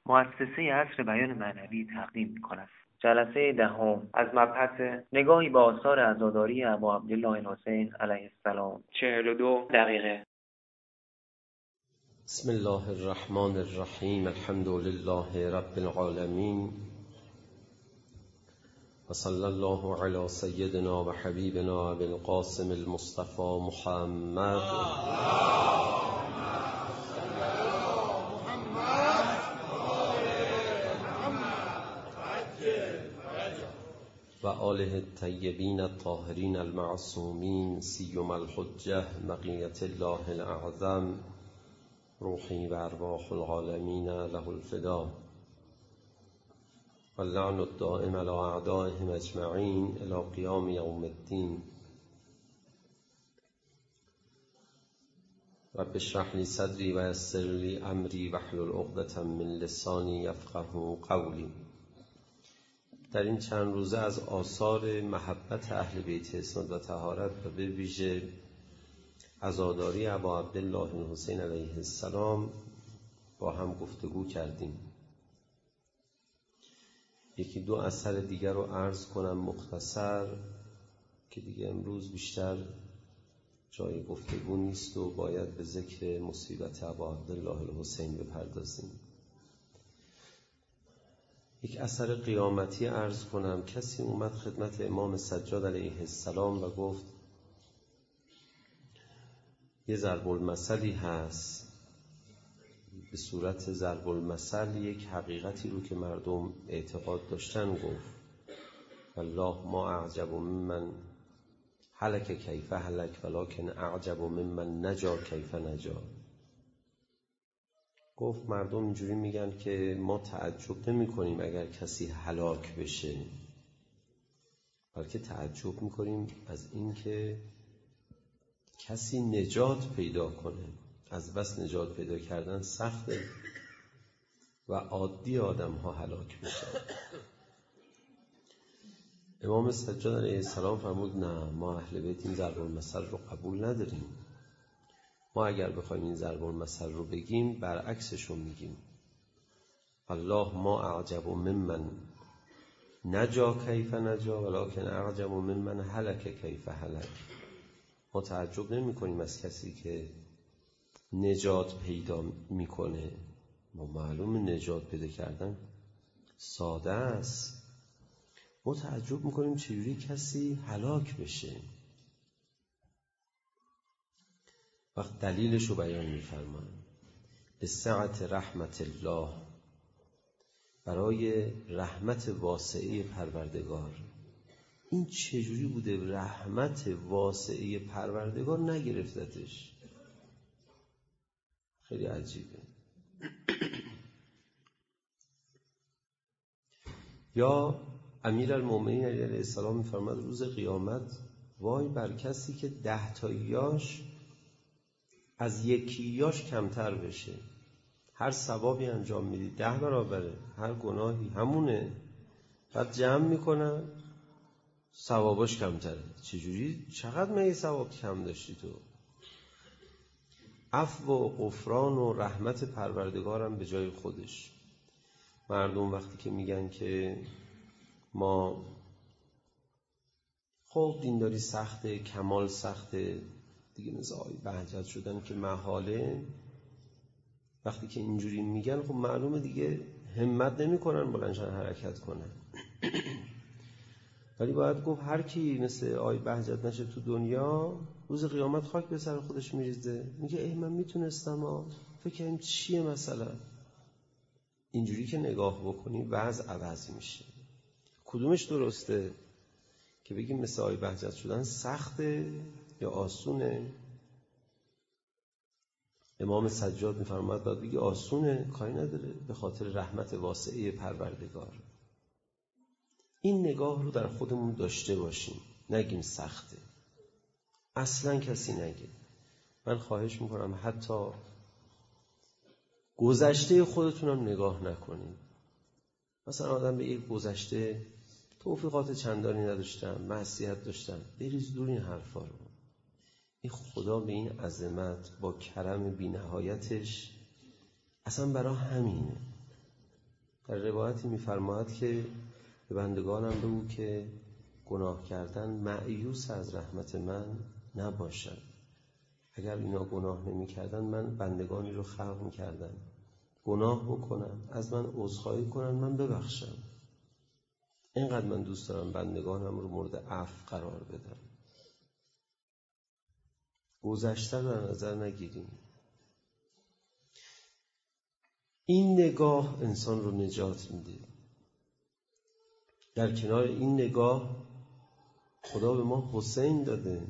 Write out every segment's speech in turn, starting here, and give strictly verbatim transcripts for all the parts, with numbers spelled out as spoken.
مؤسسه عصر بیان معنوی تقدیم می‌کند. جلسه دهم از مبحث نگاهی به آثار عزاداری ابا عبدالله الحسین علیه السلام، چهل و دو دقیقه. بسم الله الرحمن الرحیم. الحمد لله رب العالمین و صلی الله علی سیدنا و حبیبنا ابی القاسم المصطفى محمد و آله الطیبین الطاهرین المعصومین سیما الحجة بقیة الله الاعظم روحی و ارواح العالمین له الفدا و اللعن الدائم علی اعدائهم اجمعین الی قیام یوم الدین. رب اشرح لی صدری و یسر لی امری واحلل عقدة من لسانی یفقهوا قولی. در این چند روزه از آثار محبت اهل بیت عصمت و طهارت و به ویژه عزاداری ابا عبدالله الحسین علیه السلام با هم گفتگو کردیم. یکی دو اثر دیگر رو عرض کنم مختصر که دیگه امروز بیشتر جای گفتگو نیست و باید به ذکر مصیبت ابا عبدالله الحسین بپردازیم. یک اثر قیامتی عرض کنم. کسی اومد خدمت امام سجاد علیه السلام و گفت یه ضرب المثلی هست، به صورت ضرب المثل یک حقیقتی رو که مردم اعتقاد داشتن گفت. والله ما اعجب ممن هلک کیف هلک ولکن اعجب ممن نجا کیف نجا. گفت مردم اینجوری میگن که ما تعجب نمی کنیم اگر کسی هلاک بشه، بلکه تعجب میکنیم از این که کسی نجات پیدا کنه. از بس نجات پیدا کردن سخته و عادی آدم ها هلاک میشن. امام سجاد علیه السلام فرمود نه، ما اهل بیت این ضرب المثل رو قبول نداریم. ما اگر بخوایم این ضرب المثل رو بگیم برعکسش رو میگیم. الله ما اعجب ممن نجا کیف نجا ولکن اعجب ممن هلک کیف هلک. ما تعجب نمی کنیم از کسی که نجات پیدا میکنه. ما معلوم نجات پیدا کردن ساده است. ما تعجب میکنیم چجوری کسی هلاک بشه. وقت دلیلش رو بیان میفرمایند. به سعت رحمت الله، برای رحمت واسعه پروردگار. این چجوری بوده رحمت واسعه پروردگار نگرفتتش؟ خیلی عجیبه. یا امیرالمومنین علیه السلام میفرماد روز قیامت وای بر کسی که ده تاییاش از یکیاش کمتر بشه. هر ثوابی انجام میدی ده برابره، هر گناهی همونه، بعد جمع میکنن ثواباش کمتره. چجوری؟ چقدر مگه ثواب کم داشتی تو؟ عفو و غفران و رحمت پروردگارم به جای خودش. مردم وقتی که میگن که ما خب دینداری سخته، کمال سخته، دیگه مثل آی بهجت شدن که محاله، وقتی که اینجوری میگن خب معلومه دیگه همت نمی کنن بلندشن حرکت کنن. ولی باید گفت هر کی مثل آی بهجت نشه تو دنیا روز قیامت خاک به سر خودش میریزه. میگه ای من میتونستم ها، فکر کنیم چیه مثلا. اینجوری که نگاه بکنی وضع عوض میشه. کدومش درسته که بگیم مثل آی بهجت شدن سخته یا آسونه؟ امام سجاد میفرماد باید بگی آسونه، کاری نداره، به خاطر رحمت واسعه پروردگار. این نگاه رو در خودمون داشته باشیم، نگیم سخته. اصلا کسی نگه. من خواهش میکنم حتی گذشته خودتونم نگاه نکنید. مثلا آدم به یک گذشته توفیقات چندانی نداشتم، معصیت داشتم، بریز دور این حرفا رو. این خدا به این عظمت با کرم بی نهایتش اصلا برای همینه. در روایتی می‌فرماید که به بندگانم بگو که گناه کردن مأیوس از رحمت من نباشد. اگر اینا گناه نمی‌کردن من بندگانی رو خلق می‌کردم، گناه بکنن از من عذرخواهی کنن من ببخشم. اینقدر من دوست دارم بندگانم رو مورد عفو قرار بدم. گذشته رو در نظر نگیریم. این نگاه انسان رو نجات میده. در کنار این نگاه خدا به ما حسین داده.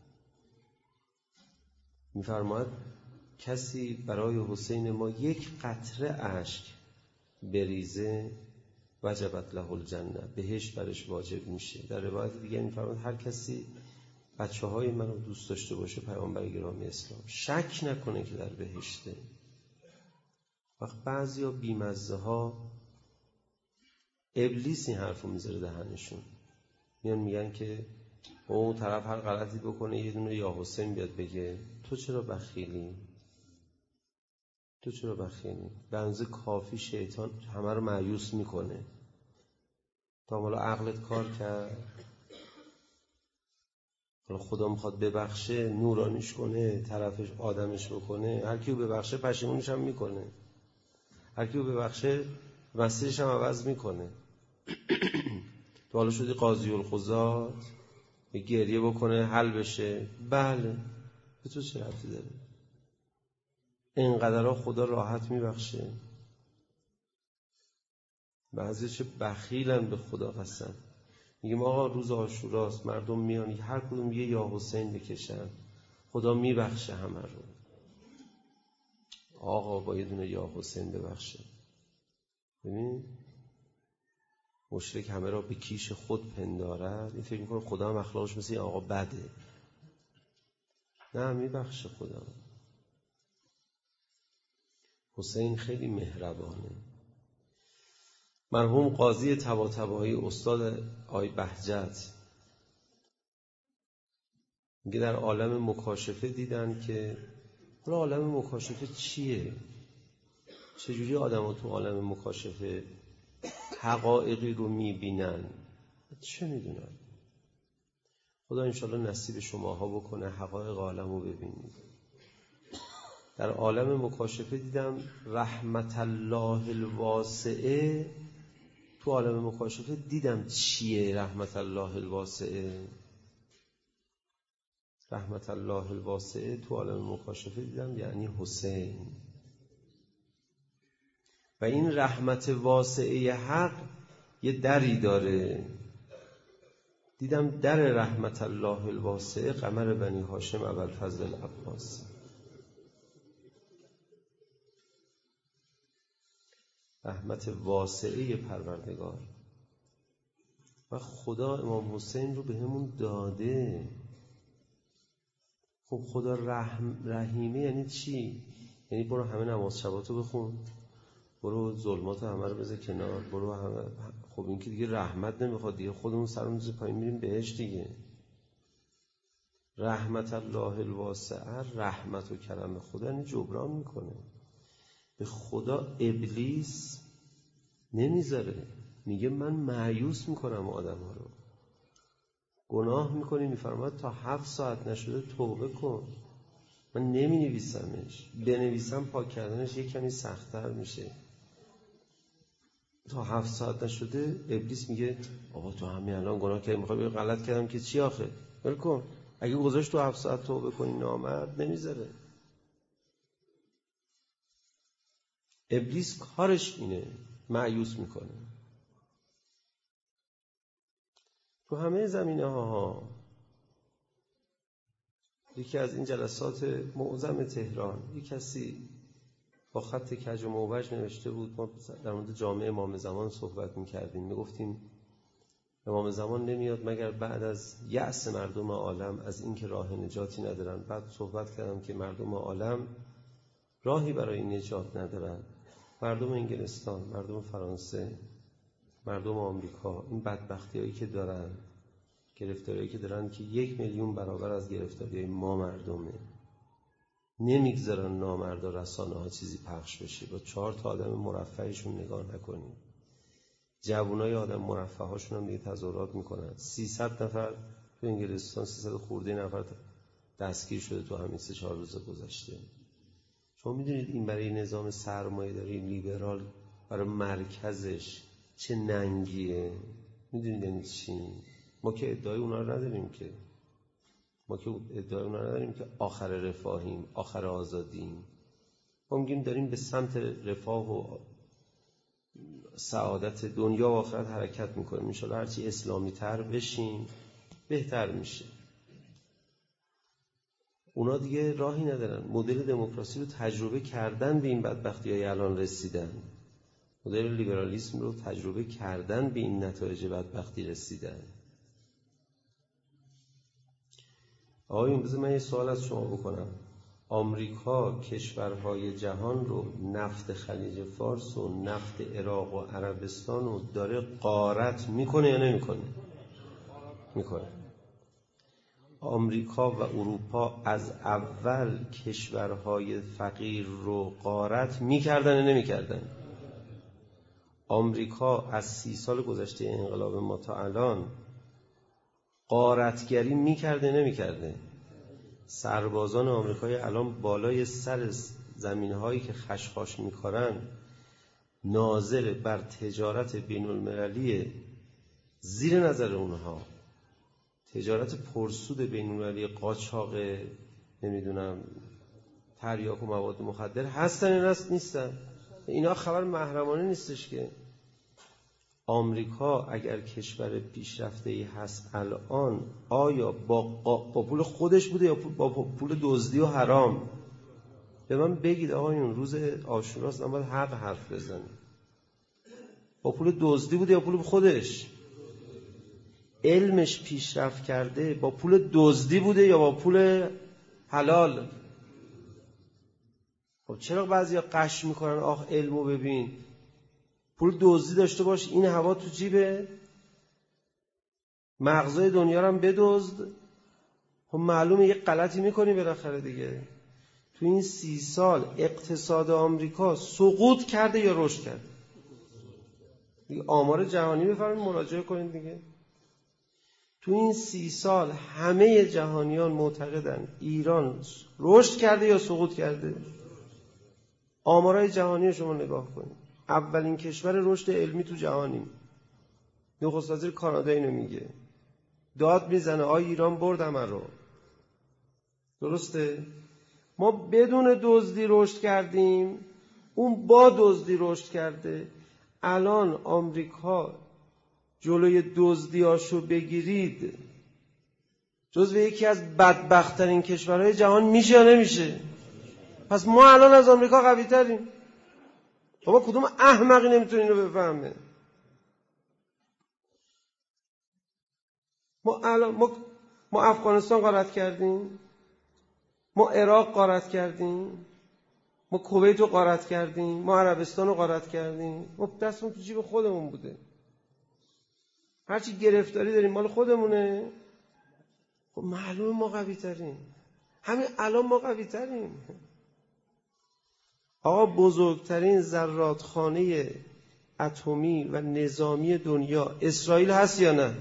می‌فرماید کسی برای حسین ما یک قطره اشک بریزه وجبت له الجنه، بهشت برش واجب میشه. در روایت دیگه می‌فرماید هر کسی بچه‌های منو دوست داشته باشه، پیامبر گرامی اسلام، شک نکنه که در بهشته. وقت بعضیا بیمزه ها ابلیس این حرفو میذاره دهنشون، میان میگن که اون طرف هر غلطی بکنه یه دونه یا حسین بیاد بگه تو چرا بخیلی؟ تو چرا بخیلی؟ به اندازه کافی شیطان همه رو مایوس میکنه. تا حالا عقلت کار کرد؟ حالا خدا میخواد ببخشه، نورانیش کنه، طرفش آدمش بکنه، هر کیو ببخشه پشیمونش هم میکنه، هر کیو ببخشه مسیرش هم عوض میکنه. تو حالا شدی قاضی القضات، یه گریه بکنه حل بشه؟ بله، به تو چه ربطی داره؟ اینقدرها خدا راحت میبخشه. بعضی چه بخیلن به خدا قسم. میگیم آقا روز عاشوراست، مردم میان هر کدوم یه یا حسین بکشن، خدا میبخشه همه رو. آقا با یه دونه یا حسین ببخشه. ببین مشرک همه را به کیش خود پندارد، این فکر میکنه خدا هم اخلاقش مثل این آقا بده. نه، میبخشه خدا. حسین خیلی مهربانه. مرحوم قاضی طباطبایی استاد آی بهجت میگه در عالم مکاشفه دیدن که حالا عالم مکاشفه چیه؟ چجوری آدم ها تو عالم مکاشفه حقایقی رو میبینن؟ چه میدونن؟ خدا انشالله نصیب شماها بکنه حقایق عالم رو ببینید. در عالم مکاشفه دیدم رحمت الله الواسعه. تو عالم مکاشفه دیدم چیه رحمت الله الواسعه. رحمت الله الواسعه تو عالم مکاشفه دیدم یعنی حسین. و این رحمت واسعه حق یه دری داره. دیدم در رحمت الله الواسعه قمر بنی هاشم ابوالفضل العباسی. رحمت واسعه پروردگار. و خدا امام حسین رو به همون داده. خب خدا رحم رحیمه یعنی چی؟ یعنی برو همه نماز شباتو بخون، برو ظلمات همه رو بذار کنار، برو همه. خب این که دیگه رحمت نمیخواد دیگه، خودمون سرمون پایین میریم بهش دیگه. رحمت الله الواسعه، رحمت و کرم خدا یعنی جبران میکنه. به خدا ابلیس نمیذاره، میگه من مایوس میکنم آدم ها رو. گناه میکنی میفرماید تا هفت ساعت نشده توبه کن. من نمی نویسمش، بنویسم پاک کردنش یک کمی سخت‌تر میشه. تا هفت ساعت نشده ابلیس میگه آقا تو همین الان گناه کردی، میخوای بگی غلط کردم که چی آخه؟ ول کن. اگه گذاشت تو هفت ساعت توبه کنی نامرد نمیذاره. ابلیس کارش اینه، مایوس میکنه. تو همه زمینه ها. یکی از این جلسات معظم تهران یک کسی با خط کج و موج نوشته بود، ما در مورد جامعه امام زمان صحبت میکردیم، میگفتیم امام زمان نمیاد مگر بعد از یأس مردم عالم از اینکه راه نجاتی ندارن. بعد صحبت کردم که مردم عالم راهی برای نجات ندارن. مردم انگلستان، مردم فرانسه، مردم آمریکا، این بدبختیایی که دارن، گرفتاریایی که دارن که یک میلیون برابر از گرفتاریای ما مردمه. نمیگذارن نامردا رسانه ها چیزی پخش بشه، با چهار تا آدم مرفهشون نگاه نکنیم. جوانای آدم مرفه هاشون هم دیگه تظاهرات میکنن. سیصد نفر تو انگلستان، سیصد خورده نفر دستگیر شده تو همین سه چهار روز گذشته. شما میدونید این برای نظام سرمایه‌داری لیبرال، برای مرکزش چه ننگیه؟ میدونید یعنی چی؟ ما که ادعای اونا رو نداریم که ما که ادعای اونا رو نداریم که آخر رفاهیم، آخر آزادیم. ما میگیم داریم به سمت رفاه و سعادت دنیا و آخرت حرکت میکنیم. انشالله هرچی اسلامی تر بشیم بهتر میشه. اونا دیگه راهی ندارن. مدل دموکراسی رو تجربه کردن، به این بدبختی های الان رسیدن. مدل لیبرالیسم رو تجربه کردن، به این نتایج بدبختی رسیدن. آقایون بذار من یه سوال از شما بکنم. آمریکا کشورهای جهان رو، نفت خلیج فارس و نفت عراق و عربستان رو داره غارت میکنه یا نمیکنه؟ میکنه. آمریکا و اروپا از اول کشورهای فقیر رو غارت میکردن یا نمیکردن؟ آمریکا از سی سال گذشته انقلاب ما تا الان غارتگری میکرده نمیکرده؟ سربازان آمریکایی الان بالای سر زمینهایی که خشخاش میکنن ناظر بر تجارت بین المللی زیر نظر اونها، تجارت پرسود بین المللی، قاچاق نمیدونم تریاک و مواد مخدر هستن یا نیستن؟ اینا خبر محرمانه نیستش که. آمریکا اگر کشور پیشرفته‌ای هست الان، آیا با, با پول خودش بوده یا با پول دزدی و حرام؟ به من بگید آقایون، روز عاشوراست، من باید حق حرف بزنم. با پول دزدی بوده یا پول خودش؟ علمش پیشرفت کرده با پول دزدی بوده یا با پول حلال؟ خب چرا بعضیا قش میکنن آخ علمو ببین، پول دزدی داشته باش، این هوا تو جیبه، مغزای دنیا رو هم بدزد. خب معلومه یه غلطی میکنی بالاخره دیگه. تو این سی سال اقتصاد آمریکا سقوط کرده یا رشد کرده؟ دیگه آمار جهانی بفرمایید مراجعه کنید دیگه. تو این سی سال همه جهانیان معتقدن ایران رشد کرده یا سقوط کرده؟ آمارهای جهانی شما نگاه کنید. اولین کشور رشد علمی تو جهانیم. نخست وزیر کانادا اینو میگه، داد میزنه آی ایران بردم رو. درسته؟ ما بدون دزدی رشد کردیم، اون با دزدی رشد کرده. الان آمریکا جلوی دزدیاشو بگیرید، جزو یکی از بدبخت‌ترین کشورهای جهان میشه یا نمیشه؟ پس ما الان از آمریکا قوی تریم. بابا کدوم احمقی نمیتونه اینو بفهمه؟ ما الان ما, ما افغانستان غارت کردیم، ما عراق غارت کردیم، ما کویت رو غارت کردیم، ما عربستان رو غارت کردیم. ما دستمون تو جیب خودمون بوده. هرچی گرفتاری داریم مال خودمونه. خب معلومه ما قوی تریم. همین الان ما قوی تریم. آقا بزرگترین زرادخانه اتمی و نظامی دنیا اسرائیل هست یا نه؟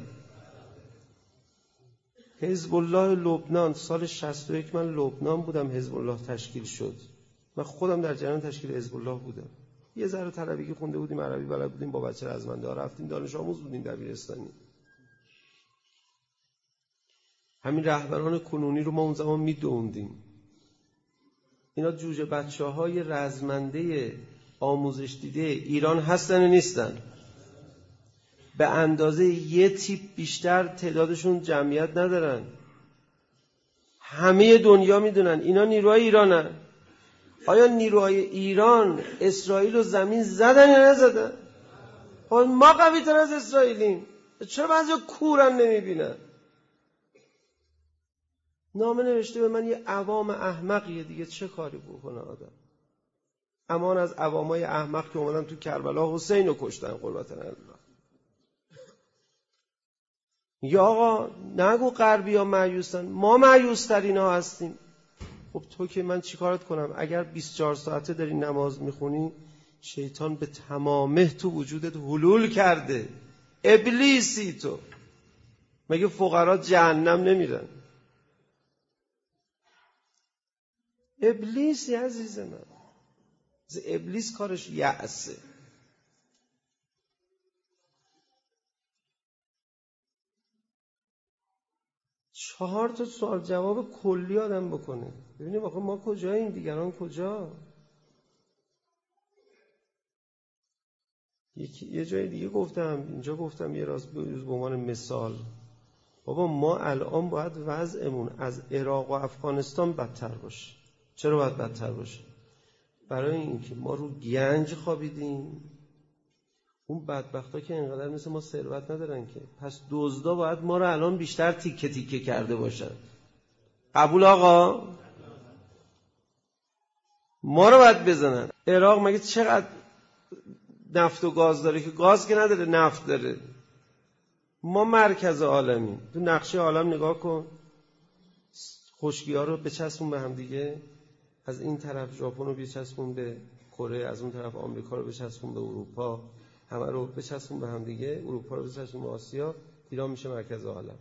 حزب الله لبنان سال شصت و یک، من لبنان بودم حزب الله تشکیل شد. من خودم در جریان تشکیل حزب الله بودم. یه ذره طلبگی خونده بودیم، عربی بلد بودیم، با بچه رزمنده ها رفتیم، دانش آموز بودیم دبیرستانی. همین رهبران کنونی رو ما اون زمان میدوندیم. اینا جوجه بچه های رزمنده آموزش دیده ایران هستن و نیستن؟ به اندازه یه تیپ بیشتر تعدادشون جمعیت ندارن. همه دنیا میدونن اینا نیروهای ایرانن. آیا نیروهای ایران اسرائیل رو زمین زدن یا نزدن؟ ما قوی تر از اسرائیلیم. چرا بعضی کورن نمیبینن؟ نامه نوشته به من یه عوام احمقیه دیگه، چه کاری بکنه آدم؟ امان از عوامای احمق که اومدن تو کربلا حسین رو کشتن قربتن الله. یا آقا نگو غربی ها مایوسن، ما مایوس ترین ها هستیم. خب تو که من چیکارت کنم؟ اگر بیست و چهار ساعته داری نماز میخونی، شیطان به تمامه تو وجودت حلول کرده. ابلیسی تو. مگه فقرا جهنم نمیرن؟ ابلیسی عزیز من. ابلیس کارش یأسه. چهار تا سوال جواب کلی آدم بکنه. ببینیم آخه ما کجاییم، دیگران کجا؟ یه جای دیگه گفتم، اینجا گفتم یه راست به عنوان مثال، بابا ما الان باید وضعمون از عراق و افغانستان بدتر باشه. چرا باید بدتر باشه؟ برای اینکه ما رو گنج خوابیدیم. اون بدبختا که اینقدر مثل ما ثروت ندارن که، پس دزدا باید ما رو الان بیشتر تیکه تیکه کرده باشن. قبول آقا؟ ما رو باید بزنن. عراق مگه چقدر نفت و گاز داره؟ که گاز که نداره، نفت داره. ما مرکز عالمیم. تو نقشه عالم نگاه کن، خشکی‌ها رو بچسبون به هم دیگه. از این طرف ژاپن رو بچسبون به کره، از اون طرف آمریکا رو بچسبون به اروپا، همه رو بچسبون به هم دیگه. اروپا رو بچسبون به آسیا، ایران میشه مرکز عالم.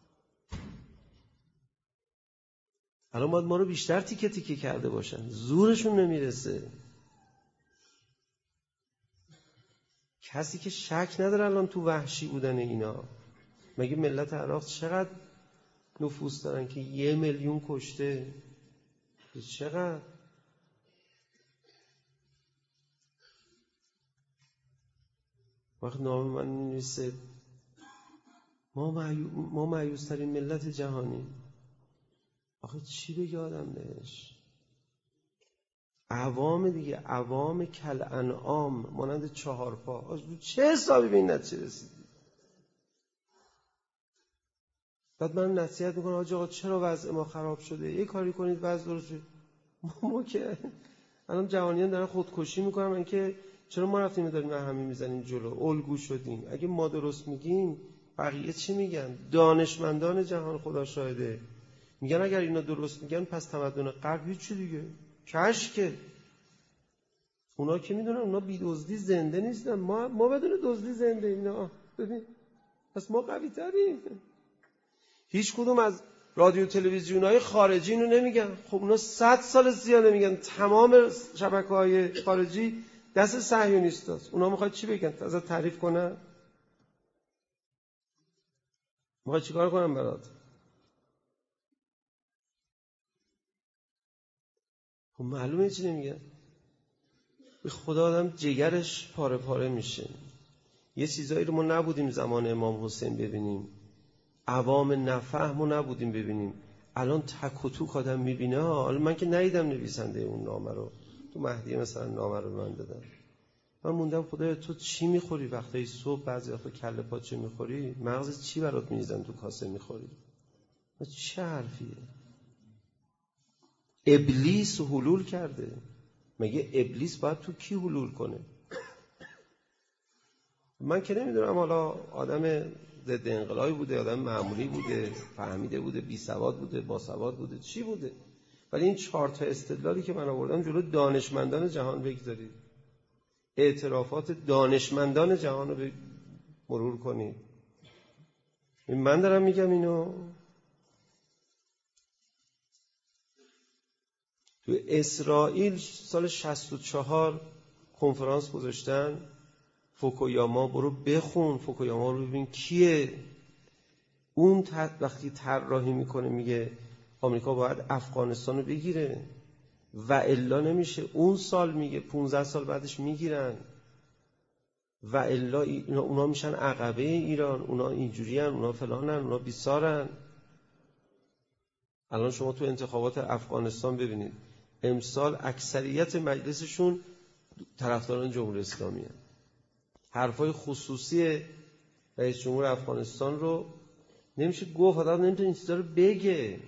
الان باید ما رو بیشتر تیکه تیکه کرده باشن، زورشون نمیرسه. کسی که شک نداره الان تو وحشی بودن اینا. مگه ملت عراق چقدر نفوس دارن که یه میلیون کشته؟ چقدر؟ وقت نام من می‌نویسه ما معیو... ما مایوس‌ترین ملت جهانی. آخه چی بگه آدم بهش؟ عوام دیگه، عوام کل انعام، مانند چهار پا. چه حسابی به این نتیجه رسیدی؟ بعد من نصیحت میکنم آجا آقا چرا وضع ما خراب شده؟ یه کاری کنید وضع درست شد. ما, ما که الان جوانیان دارن خودکشی میکنن، من که چرا ما رفتیم داریم همین میزنیم جلو، الگو شدیم. اگه ما درست میگیم بقیه چی میگن؟ دانشمندان جهان خدا شاهده میگن اگر اینا درست میگن پس تمدن غرب هیچ چی دیگه کشکه. اونا که میدونن اونا بی دزدی زنده نیستن، ما ما بدون دزدی زنده اینا. ببین پس ما قوی تریم. هیچ کدوم از رادیو تلویزیون‌های خارجی اینو نمیگن. خب اونا صد سال زیاده میگن تمام شبکه‌های خارجی دست صهیونیستاست. اونا میخواد چی بگن؟ ازت تعریف کنن؟ میخواد چیکار کنن برات؟ خب معلومه چی نمیگن. به خدا آدم جگرش پاره پاره میشه. یه چیزایی رو ما نبودیم زمان امام حسین ببینیم، عوام نفهم رو نبودیم ببینیم. الان تک و توک آدم میبینه. حالا من که ندیدم نویسنده اون نامه رو، تو مهدیه مثلا نامه رو من دادم، من موندم خدایا تو چی میخوری وقتایی صبح؟ بعضی وقتا کله پاچه میخوری، مغز چی برات میریزن تو کاسه میخوری؟ چه حرفیه؟ ابلیس حلول کرده. مگه ابلیس باید تو کی حلول کنه؟ من که نمیدونم حالا آدم ضد انقلابی بوده، آدم معمولی بوده، فهمیده بوده، بی سواد بوده، با سواد بوده، چی بوده، ولی این چهار تا استدلالی که من آوردم جلو دانشمندان جهان بگذارید، اعترافات دانشمندان جهان رو مرور کنید. این من دارم میگم اینو. تو اسرائیل سال شصت و چهار کنفرانس گذاشتن، فوکویاما، برو بخون فوکویاما رو ببین کیه. اون وقتی طراحی میکنه میگه آمریکا باید افغانستان رو بگیره و الا نمیشه، اون سال میگه پونزده سال بعدش میگیرن و الا اونا میشن عقبه ایران، اونا اینجوری هن، اونا فلانن، اونا بیسارن. الان شما تو انتخابات افغانستان ببینید امسال اکثریت مجلسشون طرفداران جمهوری اسلامی هن. حرفای خصوصی رئیس جمهور افغانستان رو نمیشه گفت، آدم نمیتونه این چیزا رو بگه.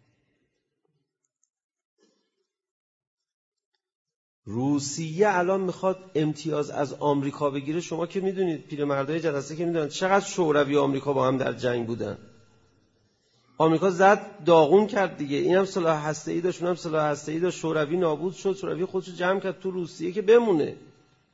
روسیه الان میخواد امتیاز از آمریکا بگیره. شما که میدونید، پیرمردای جلسه که میدونن چقدر شوروی و آمریکا با هم در جنگ بودن. آمریکا زد داغون کرد دیگه، اینم سلاح هسته‌ای داشت، اونم سلاح هسته‌ای داشت، شوروی نابود شد، شوروی خودشو جمع کرد تو روسیه که بمونه.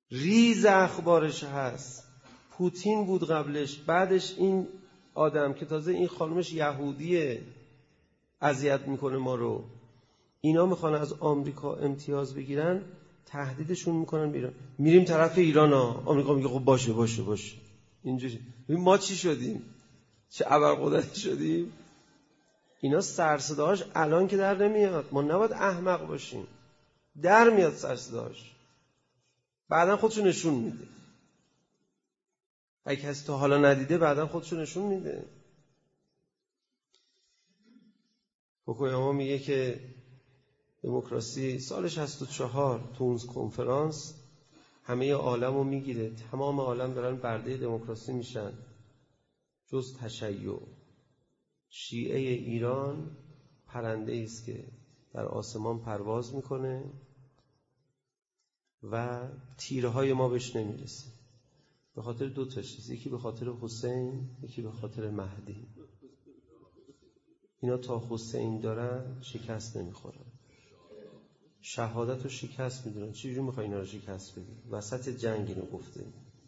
ریز اخبارش هست. پوتین بود قبلش، بعدش این آدم که تازه این خانمش یهودیه اذیت میکنه ما رو. اینا میخوان از آمریکا امتیاز بگیرن، تهدیدشون میکنن بیرون. میریم طرف ایران ها، آمریکا میگه خب باشه باشه باشه. اینجوری ما چی شدیم؟ چه ابرقدرتی شدیم؟ اینا سرصداش الان که در نمیاد. ما نباید احمق باشیم، در میاد سرصداش، بعدن خودشو نشون میده. اگه کسی تا حالا ندیده بعدن خودشو نشون میده. فوکویاما میگه که دموکراسی سال شصت و چهار تو اون کنفرانس همه عالم رو میگیره، تمام عالم دارن برده دموکراسی میشن جز تشیع. شیعه ایران پرنده است که در آسمان پرواز میکنه و تیرهای ما بهش نمیرسه، به خاطر دو تا چیز، یکی به خاطر حسین، یکی به خاطر مهدی. اینا تا حسین دارن شکست نمیخورن، شهادت رو شکست میدونن. چجوری میخوای اینا رو شکست بدی؟ وسط جنگ اینو گفته.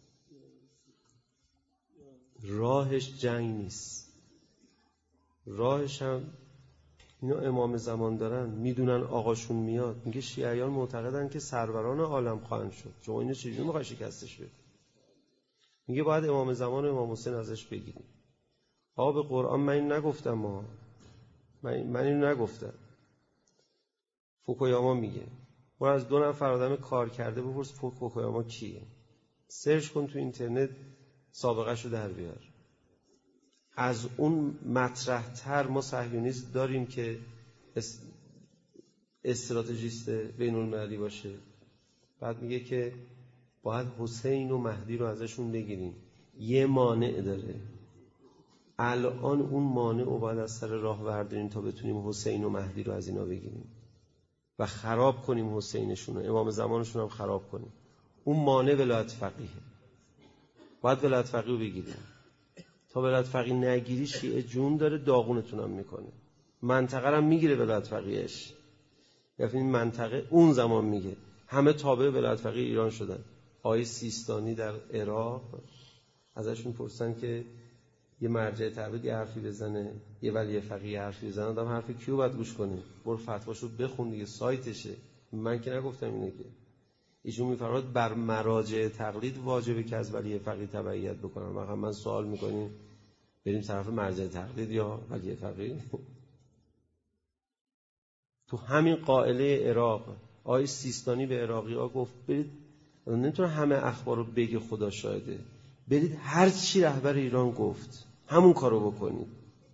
راهش جنگ نیست، راهش هم اینا امام زمان دارن، میدونن آقاشون میاد. میگه شیعیان معتقدن که سروران عالم خواهند شد، شما اینو چجوری میخوای شکستش بدی؟ میگه باید امام زمان و امام حسین ازش بگیریم. آقا به قرآن من این نگفتم، ما من, من اینو نگفتم. فوکویاما میگه برو از دو نفر آدم کار کرده بپرس فوکویاما کیه، سرچ کن تو اینترنت سابقه‌شو در بیار. از اون مطرح تر ما صهیونیست داریم که استراتژیست بین المللی باشه. بعد میگه که باید حسین و مهدی رو ازشون بگیریم. یه مانع داره، الان اون مانع رو باید از سر راه برداریم تا بتونیم حسین و مهدی رو از اینا بگیریم و خراب کنیم حسینشون رو، امام زمانشون هم خراب کنیم. اون مانع ولایت فقیه، باید ولایت فقیه رو بگیریم. تا ولایت فقیه نگیری شیعه جون داره، داغونتون هم میکنه. منطقه هم میگیره ولایت فقیهش. یعنی این منطقه اون زمان میگه همه تابع ولایت فقیه ایران شدن. آقای سیستانی در عراق ازشون پرسن که یه مرجع تعبید یه حرفی بزنه، یه ولی فقیه حرفی بزنه، آدم حرف کیو باید گوش کنه؟ برو فتواشو بخون دیگه، سایتشه. من که نگفتم اینه که. ایشون میفرماد بر مراجع تقلید واجبه که از ولی فقیه تبعیت بکنن. واقعا من سوال میکنیم بریم طرف مرجع تقلید یا ولی فقیه؟ تو همین قائله عراق آقای سیستانی به عراقی‌ها گفت برید، نمیتونه همه اخبار رو بگه، خدا شاهده، برید هر چی رهبر ایران گفت همون کارو بکنید.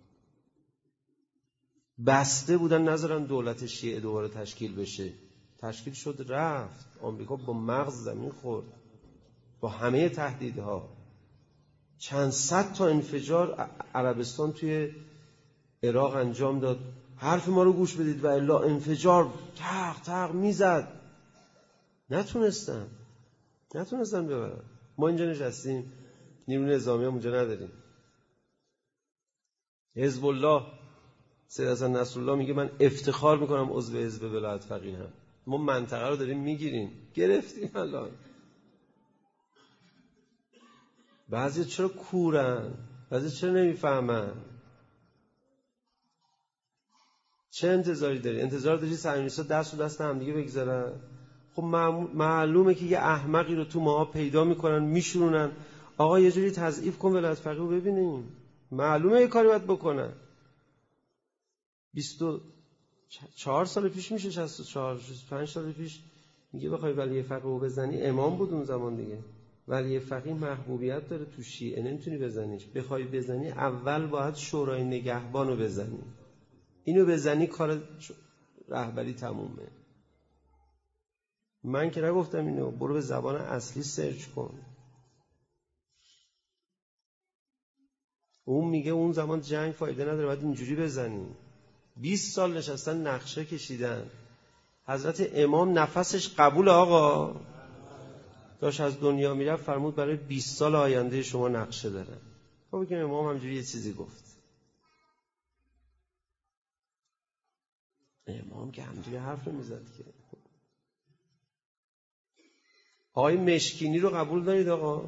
بسته بودن نذارن دولت شیعه دوباره تشکیل بشه. تشکیل شد، رفت. آمریکا با مغز زمین خورد با همه تهدیدها. چند صد تا انفجار عربستان توی عراق انجام داد، حرف ما رو گوش بدید و الا انفجار تق تق میزد. نتونستن نتونستن ببرن. ما اینجا نشستیم، نیروی نظامی هم اونجا نداریم. حزب الله سید حسن نصرالله میگه من افتخار میکنم عضو حزب ولایت فقیه هم. ما منطقه رو داریم میگیریم، گرفتیم الان. بعضی چرا کورن، بعضی چرا نمیفهمن. چه انتظاری داری؟ انتظار داری صهیونیست‌ها دست و دست هم دیگه بگذارن؟ خب معلومه که یه احمقی رو تو ماها پیدا میکنن، میشونن. آقا یه جوری تضعیف کن ولایت فقیه رو ببینیم. معلومه یه کاری باید بکنن. بیست و چهار سال پیش میشه، شصت و چهار شصت و پنج سال پیش میگه بخوای ولی فقیه رو بزنی، امام بود اون زمان دیگه، ولی فقیه محبوبیت داره تو شیعه، نمیتونی بزنیش. بخوای بزنی اول باید شورای نگهبان رو بزنی. اینو بزنی کار رهبری تمومه. من که نگفتم اینو، برو به زبان اصلی سرچ کن. اون میگه اون زمان جنگ فایده نداره، باید اینجوری بزنی. بیست سال نشستن نقشه کشیدن. حضرت امام نفسش قبول آقا داشت از دنیا میرفت، فرمود برای بیست سال آینده شما نقشه دارن. خب بگیم امام همجوری یه چیزی گفت. امام که همجوری حرف نمیزد که. آقای مشکینی رو قبول دارید آقا؟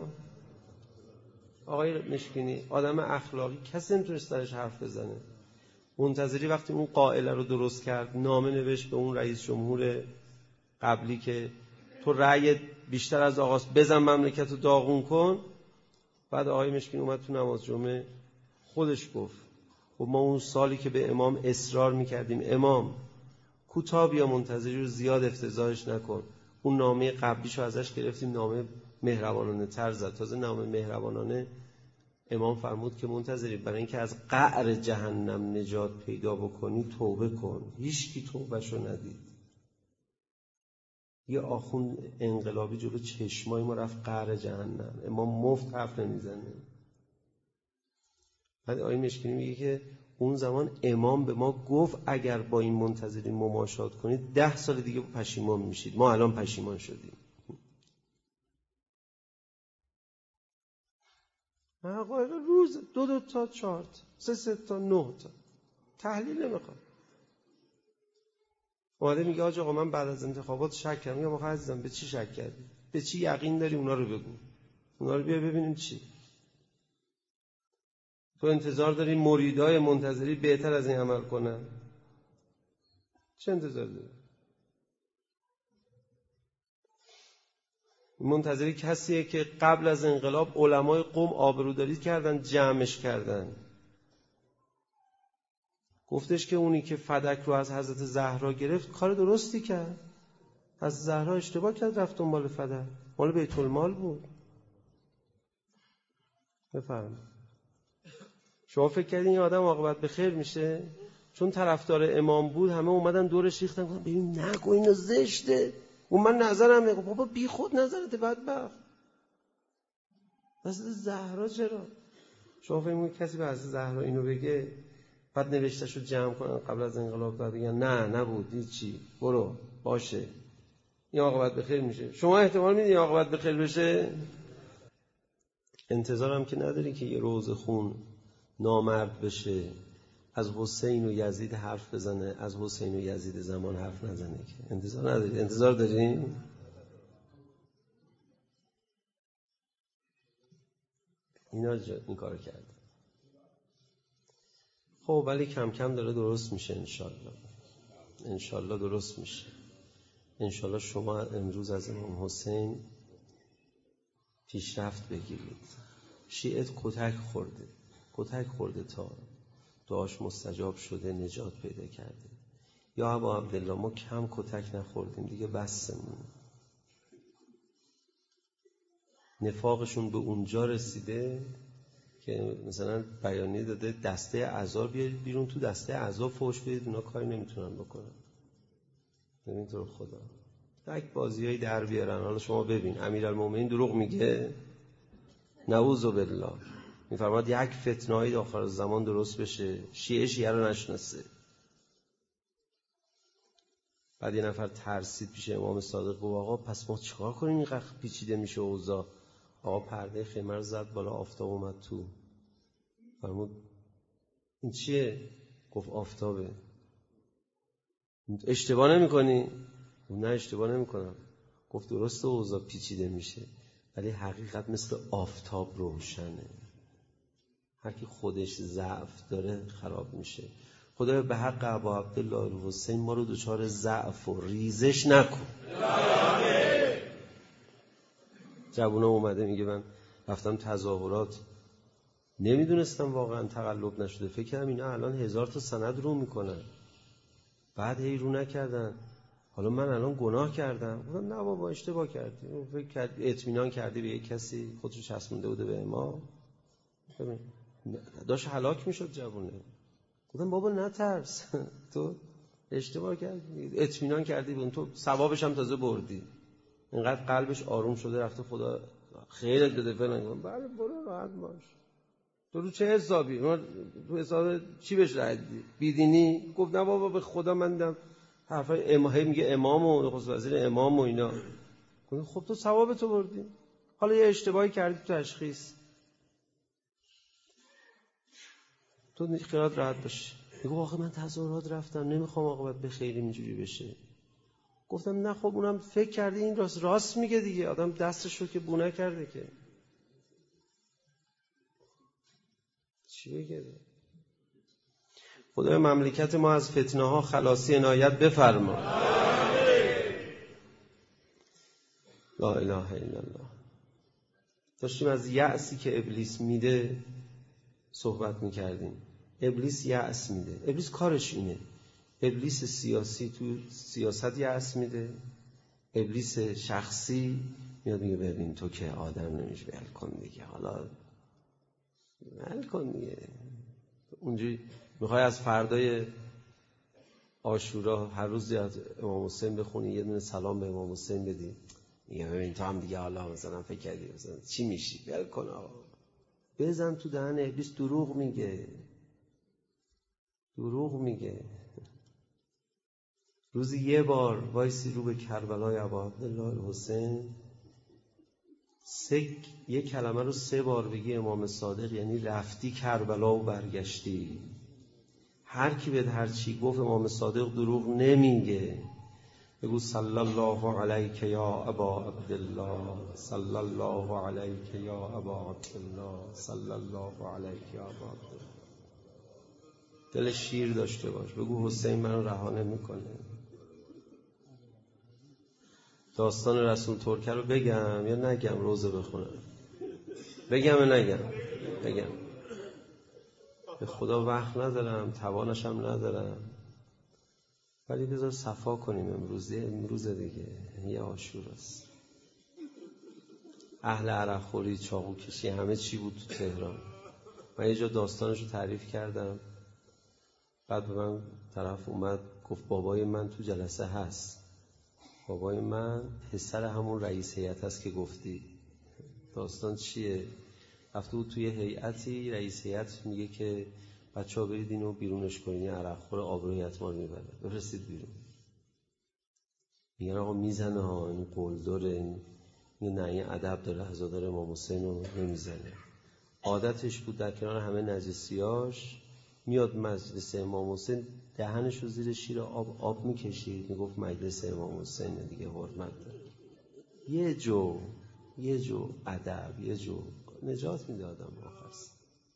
آقای مشکینی آدم اخلاقی، کسی نمیتونست درش حرف بزنه. منتظری وقتی اون قائله رو درست کرد نامه نوشت به اون رئیس جمهور قبلی که تو رأی بیشتر از آقاست بزن مملکت رو داغون کن. بعد آقای مشکین اومد تو نماز جمعه خودش گفت خب ما اون سالی که به امام اصرار میکردیم امام کوتاه بیا منتظری رو زیاد افتضاحش نکن، اون نامه قبلیشو ازش گرفتیم نامه مهربانانه تر زد. تازه نامه مهربانانه امام فرمود که منتظری برای اینکه از قعر جهنم نجات پیدا بکنی توبه کن. هیچ کی توبهشو ندید. یه آخوند انقلابی جلو چشمای ما رفت قعر جهنم. امام مفت حرف نمیزنه. بعد آقای مشکینی میگه که اون زمان امام به ما گفت اگر با این منتظرین مماشات کنید ده سال دیگه پشیمان میشید. ما الان پشیمان شدیم. آقا روز دو دو تا چهار تا سه سه تا نه تا تحلیل نمیخواد. اومده میگه آج آقا من بعد از انتخابات شک کردم. میگم آقا عزیزم به چی شک کردی؟ به چی یقین داری؟ اونا رو بگو. اونا رو بیا ببینیم چی. تو انتظار داری مریدای منتظری بهتر از این عمل کنن؟ چه انتظار داری؟ منتظری کسیه که قبل از انقلاب علمای قوم آبروداری کردن، جمعش کردن. گفتش که اونی که فدک رو از حضرت زهرا گرفت کار درستی کرد. از زهرا اشتباه کرد رفت دنبال فدک. مال بیت المال بود. بفهم. شما فکر کردین این آدم عاقبت به خیر میشه؟ چون طرفدار امام بود همه اومدن دورش ریختن گفتن ببین نگو اینو زشته. اون من نظرم میگه بابا بی خود نظرت بدبخت. حضرت زهرا چرا؟ شما فکر می‌کنید کسی به حضرت زهرا اینو بگه بعد نوشتهشو جمع کنن قبل از انقلاب بعد بگن نه نبود هیچی برو باشه این عاقبت به خیر میشه؟ شما احتمال میدید عاقبت به خیر بشه؟ انتظارم که نداری که یه روز خون نامرد بشه از حسین و یزید حرف بزنه، از حسین و یزید زمان حرف نزنه. که انتظار نداری؟ انتظار داریم؟ اینا این کار کرد. خب ولی کم کم داره درست میشه. انشالله انشالله درست میشه. انشالله شما امروز از امام حسین پیشرفت بگیرید. شیعت کتک خورده کتک خورده تا دعاش مستجاب شده نجات پیدا کرده. یا ابا عبدالله ما کم کتک نخوردیم دیگه بسمون. نفاقشون به اونجا رسیده که مثلا بیانیه داده دسته اعضا بیارید بیرون، تو دسته اعضا فوش بدید اونا کاری نمیتونن بکنن. ببین تو خدا یک بازیایی در بیارن. حالا شما ببین امیرالمومنین دروغ میگه؟ نعوذ بالله. میفرماد یک فتنه‌ای آخر زمان درست بشه شیعه شیعه رو نشناسه. بعد یه نفر ترسید پیش امام صادق گفت آقا پس ما چیکار کنیم اینقدر پیچیده میشه اوضاع؟ آقا پرده خمر زد بالا آفتاب اومد تو. فرمود این چیه؟ گفت آفتابه. اشتباه نمی کنی؟ نه اشتباه نمی کنم. گفت درسته اوضاع پیچیده میشه ولی حقیقت مثل آفتاب روشنه. هر کی خودش ضعف داره خراب میشه. خدایا به حق ابا عبدالله حسین ما رو دچار ضعف و ریزش نکن. جوونا اومده میگه من رفتم تظاهرات نمیدونستم واقعا تقلب نشده، فکر کردم اینا الان هزار تا سند رو میکنن. بعد هی رو نکردن. حالا من الان گناه کردم. گفتم نه بابا اشتباه کردی. فکر کردی اطمینان کردی به یک کسی خودشو چسبونده بوده به ما. ببین داشت هلاک میشد جوونه. گفتم بابا نترس تو اشتباه کردی اطمینان کردی به اون تو ثوابش هم تازه بردی. اینقدر قلبش آروم شده رفته خدا خیرت بده فلان. گفتم بله برو راحت باش. تو رو چه حسابی؟ ما تو حساب چی بهش ردی؟ بیدینی؟ گفت نه بابا به خدا من دیدم حرفای امام میگه امام و نخست وزیر امام و اینا. گفتم خب تو ثواب تو بردی. حالا یه اشتباهی کردی تو تشخیص. تو خیالت راحت باشه. میگه آخه من تظاهرات رفتم نمیخوام عاقبت به خیر اینجوری بشه. گفتم نه خب اونم فکر کرده این راست راست میگه دیگه، آدم دستش رو که بو نکرده که چی بگه. خدای مملکت ما از فتنه ها خلاصی عنایت بفرما. لا اله الا الله. داشتیم از یأسی که ابلیس میده صحبت میکردیم. ابلیس یأس میده. ابلیس کارش اینه. ابلیس سیاسی تو سیاست یأس میده. ابلیس شخصی میاد میگه ببین تو که آدم نمیشه، ول کن دیگه، حالا ول کن دیگه. اونجوری میخوای از فردای عاشورا هر روز از امام حسین بخونی، یه دونه سلام به امام حسین بدی، میگه ببین تو هم دیگه حالا مثلا فکر کردی مثلا چی میشی، ول کن آقا. بزن تو دهن ابلیس. دروغ میگه، دروغ میگه. روزی یه بار وایسی رو به کربلای ابا عبدالله الحسین، سه یک کلمه رو سه بار بگی امام صادق، یعنی رفتی کربلا و برگشتی. هر کی به هر چی گفت امام صادق دروغ نمیگه. بگو صلی الله علیک یا ابا عبدالله، صلی الله علیک یا ابا عبدالله، صلی الله علیک یا ابا عبدالله. دل شیر داشته باش. بگو حسین منو رها نمیکنه. داستان رسول ترکه رو بگم یا نگم؟ روزه بخونم بگم یا نگم؟ بگم. به خدا وقت ندارم، توانش هم ندارم، ولی بذار صفا کنیم. امروزه امروز دیگه یه عاشوراست. اهل عرق خوری، چاقو کشی، همه چی بود تو تهران. من یه جا داستانش رو تعریف کردم، بعد به من طرف اومد گفت بابای من تو جلسه هست. بابای من پسر همون رئیس هیئت هست که گفتی. داستان چیه؟ رفته بود توی هیئتی، رئیس هیئت میگه که بچه‌ها برید اینو بیرونش کنین، عرقخور آبروی هیئت ما رو میبره، بفرستید بیرون. میگن آقا میزنه ها، این قلدره، این نه این ادب داره، عزادار امام حسین رو نمیزنه. عادتش بود در کنار همه نجسیاش میاد مجلس امام حسین، دهنش رو زیر شیر آب آب میکشید، میگفت مجلس امام حسین دیگه حرمت داره. یه جو یه جو ادب، یه جو نجات میده آدم. آخرس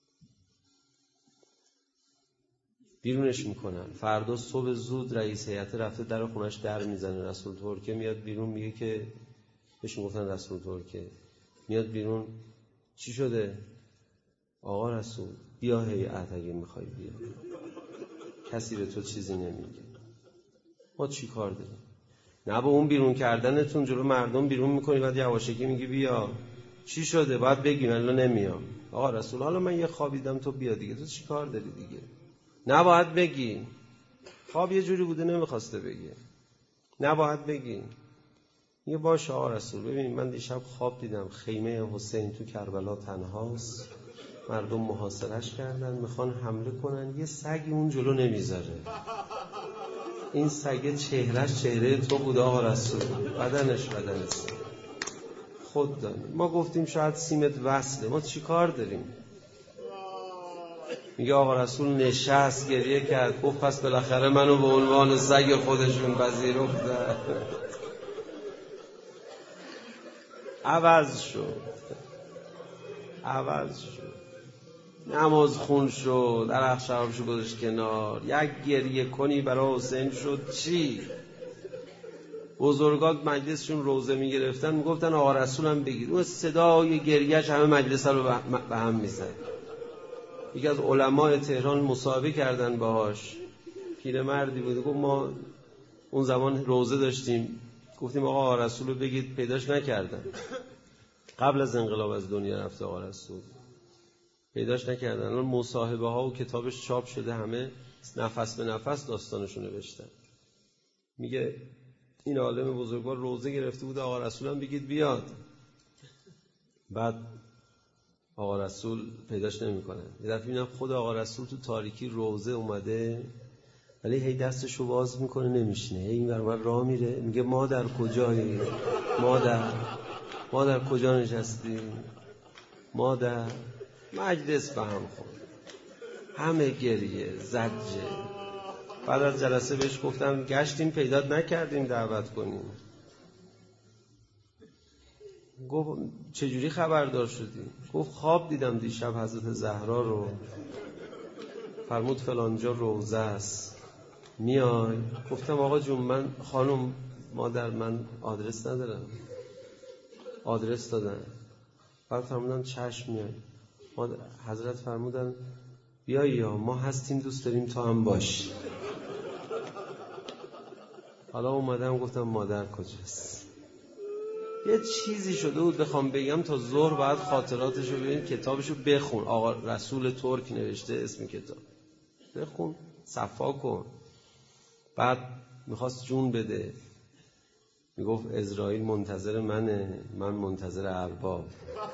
بیرونش میکنن. فردا صبح زود رئیس هیئت رفته در خونش در میزنه. رسول ترکه میاد بیرون، میگه که بهش گفتن رسول ترکه میاد بیرون، چی شده؟ آقا رسول بیا هیئت اگه میخوای بیا، کسی به تو چیزی نمیگه. ما چی کار داریم؟ نه با اون بیرون کردنتون جلو مردم بیرون میکنی، بعد یواشکی میگی بیا. چی شده؟ باید بگی من الان نمیام. آقا رسول حالا من یه خوابیدم تو بیا دیگه، تو چی کار داری دیگه؟ نباید بگی. خواب یه جوری بوده نمیخواسته بگه. نباید بگی. یه باش آقا رسول ببین من دیشب خواب دیدم خیمه حسین تو کربلا تنهاست، مردم محاصرش کردن، میخوان حمله کنن، یه سگی اون جلو نمیذاره. این سگه چهرهش چهره تو بود آقا رسول، بدنش بدنست. خود دانی. ما گفتیم شاید سیمت وصله، ما چی کار داریم؟ میگه آقا رسول نشست گریه کرد، گفت پس بالاخره منو به عنوان سگ خودشون پذیرفتن. عوض شد عوض شد نماز خون شد، عرق شرابشو گذاشت کنار، یک گریه کنی برای حسین شد چی؟ بزرگات مجلسشون روزه میگرفتن، میگفتن آقا رسول هم بگیر. اون صدای گریهش همه مجلس رو به هم میزد. یکی از علمای تهران مصاحبه کردن باهاش، پیرمردی بود، گفت ما اون زمان روزه داشتیم، گفتیم آقا رسول رو بگید، پیداش نکردن. قبل از انقلاب از دنیا رفته آقا رسول، پیداش نکردن. الان مصاحبه ها و کتابش چاپ شده، همه نفس به نفس داستانشو نوشتن. میگه این عالم بزرگوار روزه گرفته بود، آقا رسول هم بگید بیاد. بعد آقا رسول پیداش نمیکنن. یه دفعه میبینم خود آقا رسول تو تاریکی روزه اومده، ولی هی دستشو باز میکنه نمیشینه، هی این برابر راه میره، میگه مادر کجایی؟ مادر مادر کجا نشستی؟ مادر. مجلس به هم خورد، همه گریه زجه. بعد از جلسه بهش گفتم گشتیم پیدات نکردیم دعوت کنیم. گفت چجوری خبردار شدی؟ گفت خواب دیدم دیشب حضرت زهرا رو، فرمود فلانجا روضه است میای؟ گفتم آقا جون من خانم مادر من آدرس ندارم. آدرس دادن. بعد فرمودن چشم میای. حضرت فرمودن بیا یا ما هستیم دوست داریم تو هم باش. حالا اومدم گفتم مادر کجاست؟ یه چیزی شده بود بخوام بگم تا ظهر بعد خاطراتشو ببین، کتابشو بخون. آقا رسول ترک نوشته اسم کتاب، بخون صفا کن. بعد میخواست جون بده، میگفت اسرائیل منتظر منه، من منتظر ارباب.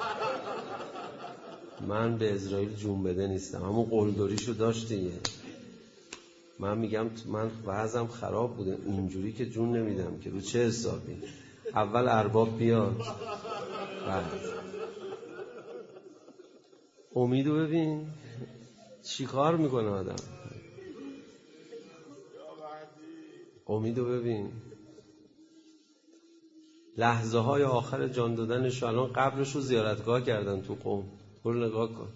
من به اسرائیل جون بده نیستم. همون قلدریشو داشت دیگه. من میگم من وضعم خراب بوده اینجوری که جون نمیدم که رو چه حسابی. اول ارباب بیاد. بعد امیدو ببین چی کار میکنه آدم. امیدو ببین لحظه های آخر جان دادنش، الان قبرش رو زیارتگاه کردن تو قم. برو نگاه کن.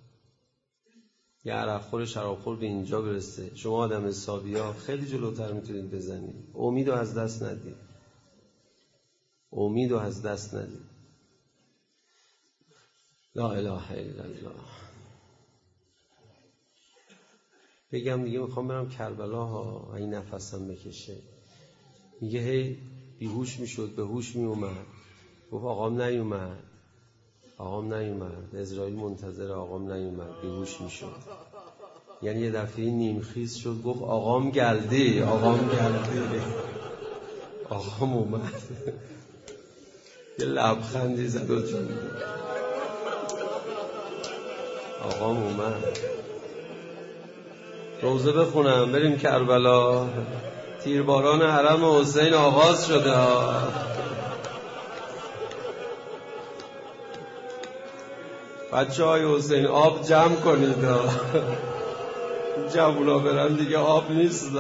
یه عرقخور شرابخور به اینجا برسه. شما آدم حسابی ها خیلی جلوتر میتونید بزنید. امیدو از دست ندید. امیدو از دست ندید. لا اله الا الله. بگم دیگه میخوام برم کربلا ها. این نفسم بکشه. میگه هی بیهوش میشد به هوش میومد. گفت آقام نیومد. آقام نیومد. اسرائیل منتظر آقام نیومد. بیهوش میشد. یعنی یه دفعه نیمخیز شد. گفت آقام گلده. آقام گلده. آقام اومد. یه لبخندی زد و جون. آقام اومد. روزه بخونم بریم کربلا. تیرباران حرم حسین آغاز شده. بچه های حسین آب جمع کنید. جوونا برن دیگه آب نیست.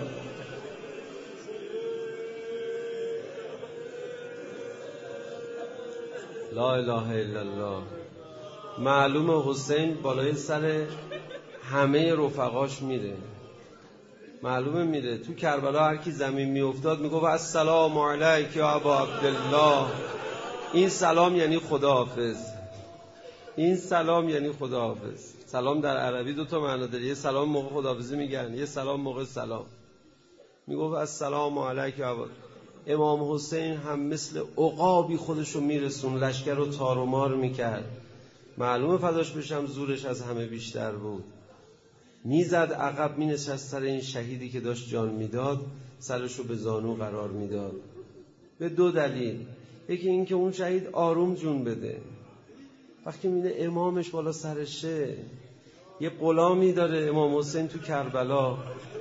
لا اله الا الله. معلوم حسین بالای سر همه رفقاش میره. معلومه میره. تو کربلا هر کی زمین میافتاد میگفت السلام علیک یا ابا عبدالله. این سلام یعنی خداحافظ. این سلام یعنی خداحافظ. سلام در عربی دو تا معنا داره. یه سلام موقع خداحافظی میگن، یه سلام موقع سلام. میگفت السلام علیک یا ابا. امام حسین هم مثل عقابی خودشو میرسون، لشکر رو تار و مار میکرد. معلومه فداش بشم زورش از همه بیشتر بود. میزد عقب مینشست سر این شهیدی که داشت جان میداد، سرشو به زانو قرار میداد. به دو دلیل. یکی این که اون شهید آروم جون بده. وقتی میده امامش بالا سرشه. یه غلامی داره امام حسین تو کربلا.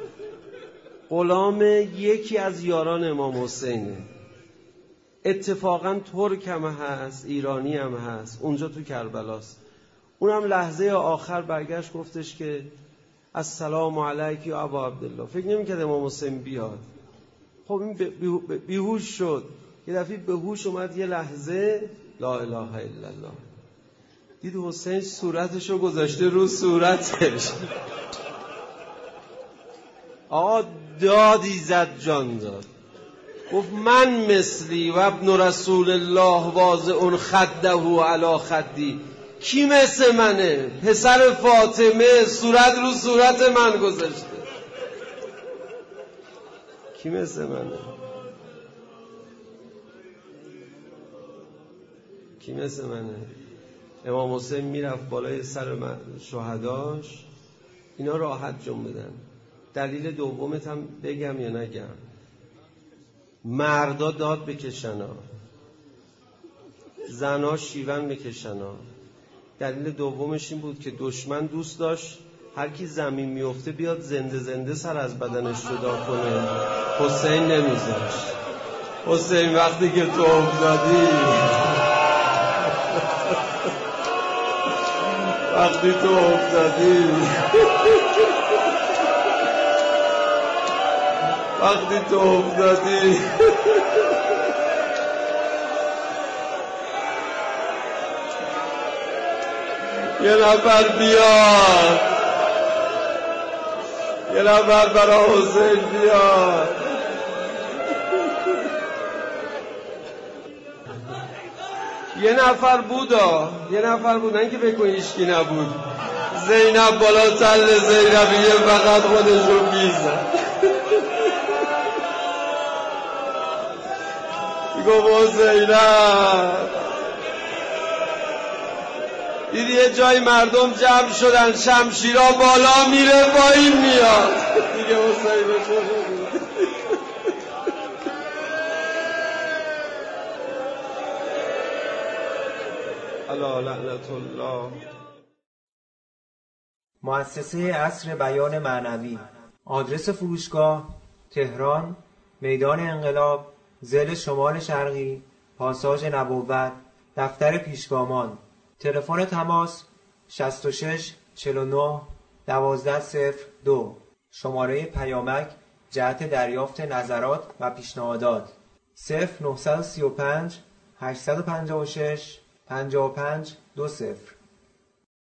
غلام یکی از یاران امام حسینه. اتفاقا ترک هم هست، ایرانی هم هست. اونجا تو کربلاست. اونم لحظه آخر برگشت گفتش که السلام علیک یا ابا عبدالله. فکر نمی‌کرد امام حسین بیاد. خب این بیهوش شد. یه دفعه به هوش اومد. یه لحظه لا اله الا الله. دید حسین صورتشو گذاشته رو صورتش. آقا دادی زد جان داد. گفت من مثلی و ابن رسول الله واضع خده علی خدی. کی مثل منه؟ پسر فاطمه صورت رو صورت من گذاشته. کی مثل منه؟ کی مثل منه؟ امام حسین میرفت بالای سر شهداش. اینا راحت جون بدن. دلیل دومت هم بگم یا نگم؟ مردا داد بکشن ها، زنا شیون بکشن ها. دلیل دومش این بود که دشمن دوست داشت هر کی زمین میفته بیاد زنده زنده سر از بدنش جدا کنه. حسین نمیذاشت. حسین وقتی که تو افتادی وقتی تو افتادی وقتی تو افتادی یه نفر بیاد، یه نفر برای حسین بیاد. یه نفر بودا، یه نفر بود، نه که بکن هیچکی نبود. زینب بالا تل زینبیه فقط خودشو میزد. میگو با زینب دیدی یه جای مردم جمع شدن، شمشیرها بالا میره پایین میاد. دیگه حسین شده بود. الا لعنت الله. مؤسسه عصر بیان معنوی. آدرس فروشگاه: تهران، میدان انقلاب، ضلع شمال شرقی، پاساژ نبوت، دفتر پیشگامان. تلفن تماس: شصت و شش چهل و نه دوازده صفر دو. شماره پیامک جهت دریافت نظرات و پیشنهادات: صفر نه سه پنج هشت پنج شش پنج پنج دو صفر.